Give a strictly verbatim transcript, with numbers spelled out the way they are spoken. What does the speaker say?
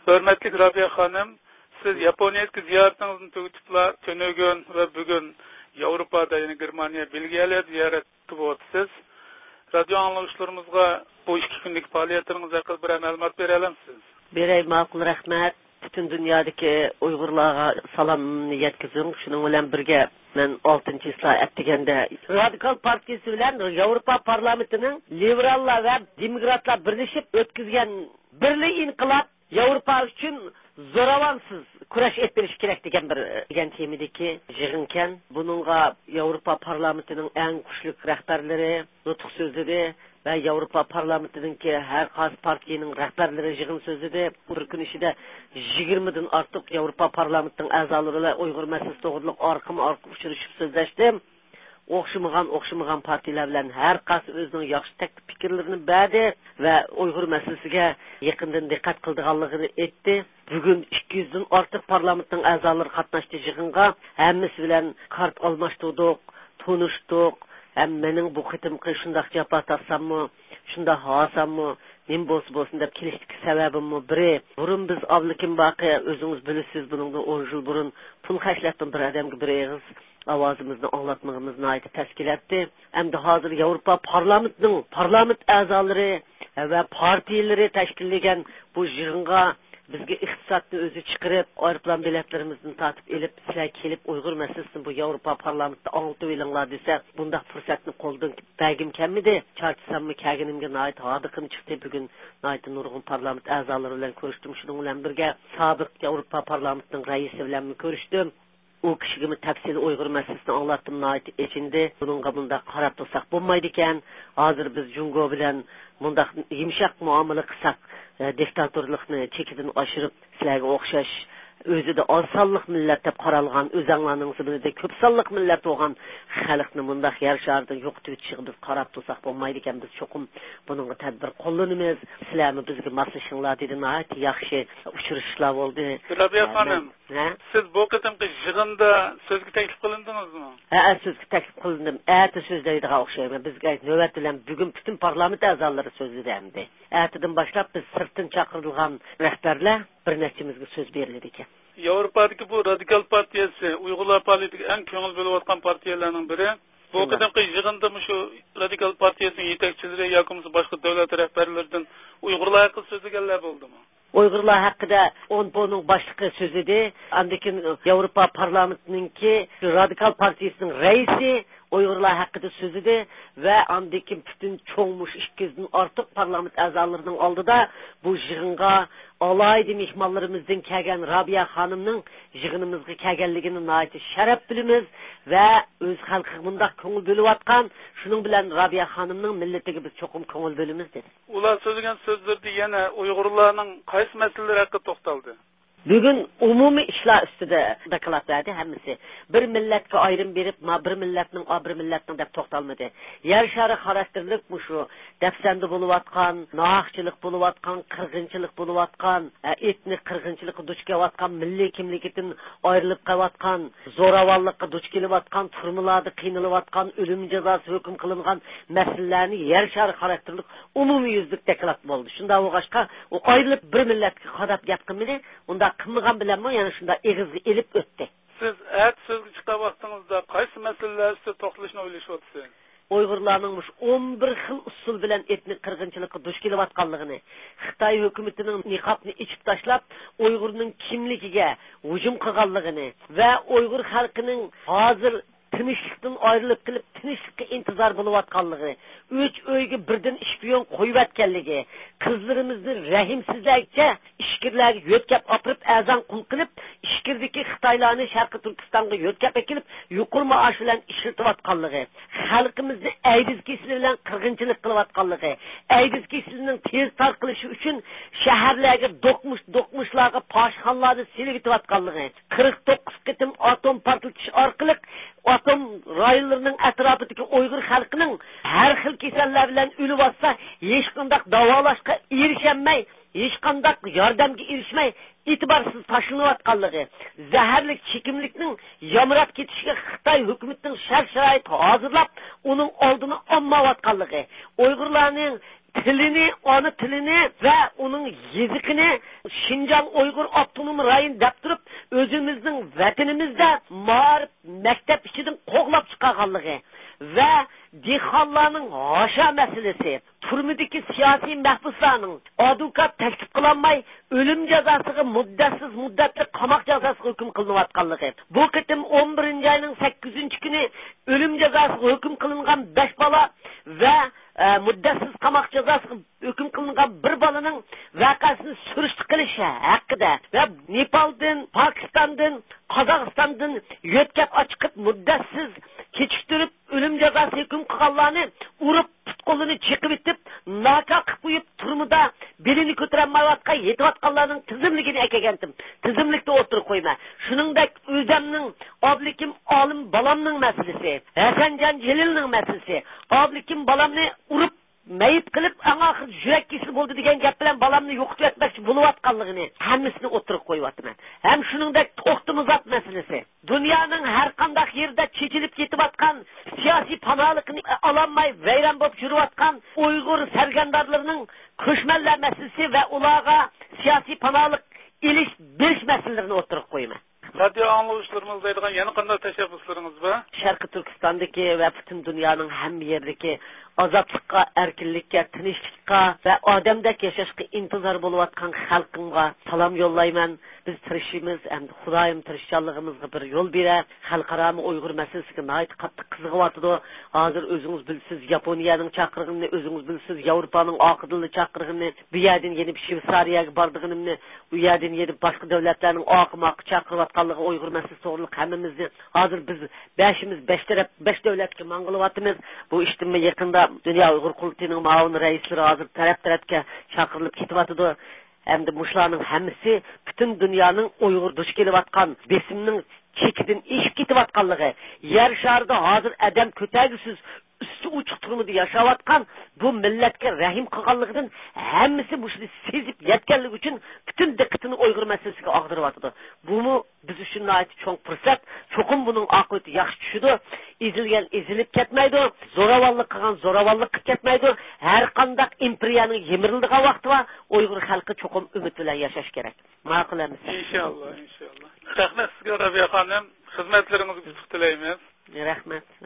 Hürmetli Rabia Hanım, siz Yaponiyaga ziyoratingizni tugatiblar, Tönögün ve bugün Avrupa'da yani Germaniya, Belgiyaga ziyorat qilib o'tasiz. Radio anglagıçlarımızga bu iki günlük faaliyetingiz haqida bir ma'lumot bera olamsiz? Beray, ma'qul rahmat. Bütün dünyadaki Uygurlarga salamni yetkizing. Shuning bilan birga men oltinchi soat deganda Radikal partiyasi bilan Avropa parlamentining liberallar va demokratlar birlashib o'tkazgan birli inqilob Avropa uchun zo'ravonsiz kurash etilishi kerak degan bir degan temadagi yig'inkan. Buningga Avropa parlamentining eng kuchli rahbarlari nutq so'zladi va Avropa parlamentininki har qaysi partiyaning rahbarlari yig'in so'zladi. Bir kun ichida yigirma dan ortiq Avropa parlamentining a'zolari bilan Uyg'ur masalasi to'g'riliq orqama-orqa uchrashib so'zlashdi. O'xshamagan o'xshamagan partiyalar bilan har qaysi o'zining yaxshi taklif fikrlarini berdi va Uyg'ur masalasiga yaqindan diqqat qilganligini aytdi. Bugun ikki yuz dan ortiq parlamentning a'zolari qatnashdi yig'inga. Hammasi bilan kart almashtirdik, tanishdik. Hem mening bu qitimqi shundoq javob topsammi, shundoq hasammi, men bo'lsa bo'lsin deb kelishdik sababimmi biri. Burun biz avlikim baqi o'zingiz bilasiz, buningda o'n yil burun pul xashlatdim bir odamga bir og'iz ovozimizni anglatmag'imizni aytib tashkilotdi. Endi hozir Yevropa parlamentining parlament a'zolari va partiyalari tashkillagan bu yig'inga bizga iqtisodni o'zi chiqarib, aeroplan biletlarimizni tatib elib, sizlar kelib Uyg'ur masalasini bu Yevropa parlamentida anlatib elinglar desa, bundaq fursatni qo'ldan bagim kelmidi. Charchasammi, kaginimga nayt hodiqim chiqdi. Bugun nayt nurg'un parlament a'zolari bilan ko'rishdim. Shuning bilan birga sobiq Yevropa parlamentining raisi bilan ko'rishdim. O kishigimi tafsili Uyg'ur masalasini anglatdim, nayt echindi. Buningga bundaq qarab tursak bo'lmaydi ekan. Hozir biz Jungo bilan bundaq yumshoq muomala qilsak, diktatorlikni chekidan oshirib sizlarga o'xshash o'zida oz sonliq millat deb qaralgan, o'zanglarning sibilida ko'p sonliq millat bo'lgan xalqni bundaq yer sharida yo'qitib o'tishga biz qarab tursak bo'lmaydi ekan. Biz cho'qim buningga tadbir qo'llanamiz. Sizlarni bizga maslashinglar dedi. Nayt yaxshi uchrashishlar bo'ldi. Rabia xonim, siz bu qitimqi yig'inda so'zga taklif qilindingizmi? Ha, so'zga taklif qilindim. Ati so'zlaydigan o'xshayman. Bizga navbat bilan bugun butun parlament a'zolari so'zladi endi. Atidan boshlab biz sirtdan chaqirilgan rahbarlar bir nechimizga so'z berildi ekan. Yevropadagi bu radikal partiyasi Uyg'urlar politiga eng ko'ngil bo'layotgan partiyalarning biri. Bu qadimgi yig'inda shu radikal partiyasining yetakchilari yoki boshqa davlat rahbarlaridan Uyg'urlar haqida so'zlaganlar bo'ldimi? Uyg'urlar haqida o'n bunun boshlig'i so'zladi. Andikin Yevropa parlamentininki radikal partiyasining raisi Uyg'urlar haqida so'zladi va andikin butun cho'ngmush ikki yuz dan ortiq parlament a'zolarining oldida bu yig'inga alaydi mehmonlarimizdan kelgan Rabia xonimning yig'inimizga kelganligini nayt sharaf bilamiz va o'z xalqiga bundaq ko'ngil bo'layotgan, shuning bilan Rabia xonimning millatiga biz cho'qim ko'ngil bo'lamiz dedi. Ular so'zlagan so'zlarda yana Uyg'urlarning qaysi masalalar haqida to'xtaldi? Bugun umumiy ishlar ustida doklad berdi hammasi. Bir millatga ayrim berib, ma bir millatning, a bir millatning deb to'xtalmadi. Yer shari xarakterlik bu shu dafsanda bo'layotgan, nohaqchilik bo'layotgan, qirg'inchilik bo'layotgan, etnik qirg'inchilikka duch kelayotgan, milliy kimligidan ayrilib qolayotgan, zo'ravonlikqa duch kelayotgan, turmalarda qiynalayotgan, o'lim jazosi hukm qilingan masalalarni yer shari xarakterlik umumiy yuzlik doklad bo'ldi. Shunda o'g'ashqa u ayrilib bir millatga qadab gap qilmadi. Unda qilmagan bilanmi, yana shunda egizga elib o'tdi. Siz at so'zga chiqib vaqtingizda qaysi masalalarga to'xtalishni o'ylashyapsiz? Uyg'urlarning o'n bir xil usul bilan etnik qirg'inchilikka duch kelayotganligini, Xitoy hukumatining niqobni ichib tashlab, Uyg'urning kimligiga hujum qilganligini va Uyg'ur xalqining hozir tinchlikdan ayrilib qilib tinchlikka intizor bo'layotganligi, uch o'yga birdan ishpiyon qo'yayotganligi, qizlarimizni rahimsizlikcha ishkirlarga yo'tkab opirib azon qul qilib, ishkirdagi Xitoylarni Sharqiy Turkistonga yo'tkab kelib, yuqori maosh bilan ishlatayotganligi, xalqimizni aydiz kesili bilan qirg'inchilik qilayotganligi, aydiz kesilining tez tarqalishi uchun shaharlarga do'qmush do'qmushlarga poshxonlarni selgitayotganligi, qirq to'qqiz qitim atom portlatish orqali atom rayonlarining atrofidagi Uyg'ur xalqining har xil kasallar bilan o'lib olsa, hech qanday davolashga erishilmay, hech qanday yordamga erishmay, e'tiborsiz tashlanayotganligi, zaharli chekimlikning yamrab ketishiga Xitoy hukumatining shart-sharoit hozirlab, uning oldini olmayotganligi, Uyg'urlarning tilini, ana tilini ve onun yazıkını Şinjan Uygur Abdunum Rayın dep durup özümüzün vatanimizde mağarip mektep içinden koglap çıkarganlığı ve dehqonlarning haşa meselesi, turmidagi siyosiy mahbuslarning adukat taklif qilinmay o'lim jazosiga muddatsiz muddatli qamoq jazosiga hukm qilinayotganligi. Bu qitim o'n birinchi oyning sakkizinchi kuni o'lim jazosiga hukm qilingan besh bola va e, muddatsiz qamoq jazosiga hukm qilingan bir bolaning voqeasini surishti qilishi haqida va Nepaldan, Pokistondan, Qozog'istondan yo'tkab chiqib muddatsiz kechiktirib o'lim jazosi hukm qilganlarni urib qo'lini chiqib etib naka qilib qo'yib turmida belini ko'tarolmayotgan yetayotganlarning tizimligini akagandim. Tizimlikda o'tirib qo'yma. Shuningdek o'zimning oblikim olim bolamning masalasi, Hasanjon Jelilning masalasi, oblikim bolamni urib mayib qilib anga yurak kesili bo'ldi degan gap bilan bolamni yo'qitib etmoqchi bo'layotganligini hammasini o'tirib qo'yyapman. Ham shuningdek to'xtimizat masalasi. Dunyoning har qanday yerda chechilib ketayotgan siyosiy panohlikni ololmay vayron bo'lib yurayotgan Uyg'ur sargardonlarining ko'chmanlar masalasi va ularga siyosiy panohlik ilish berish masalalarini o'tirib qo'yman. Radyo anlayışlarımız deydiğen yeni qanday tashabbuslarınız var? Sharqi Turkistondagi va butun dunyoning hamma yerdagi azoblikqa, erkinlikka, tinchlikqa va odamdek yashashga intizor bo'layotgan xalqimga salom yo'llayman. Biz tirishimiz, endi Xudoyim tirishchanligimizga bir yo'l berar. Xalqaro Uyg'ur masalasiga nihoyat qattiq qiziqyapti. Hozir o'zingiz bilsiz, Yaponiyaning chaqirig'ini, o'zingiz bilsiz, Yevropaning oqidilni chaqirig'ini, bu yerdan yeni bir Shveysariyaga bordig'imni, u yerdan yeni boshqa davlatlarning oqimoq chaqirayotganligi Uyg'ur masalasi to'g'riliq hammamizni hozir biz beshimiz besh taraf besh davlatga mang'ilyapmiz. Bu ishtimni yaqinda Dünya Uyghur Qurultayıning ma'mur raislari hozir taraf-tarafga chaqirilib ketyapti. Endi mushlarning hammasi butun dunyoning Uyg'ur duch kelayotgan besimning chekidan eshib ketyapganligi, yer sharida hozir adam ko'tagisiz üstü uçuk turmada yaşayotgan bu milletke rahim qilganligidan hammasi bushni sezib yetganligi uchun butun diqqatini Uyg'ur masalasiga ag'diryapti. Buni biz uchun nihoyat cho'ng fursat. Cho'qim buning oqibati yaxshi tushidi. Ezilgan ezilib ketmaydi, zo'ravonlik qilgan zo'ravonlik qilib ketmaydi. Har qanday imperiyaning yemirildigan vaqti va Uyg'ur xalqi cho'qim umid bilan yashash kerak. Ma'qulamiz. İnşallah, inşallah. Rahmat sizga Rabiya xonim, xizmatlaringizni kutib tilaymiz.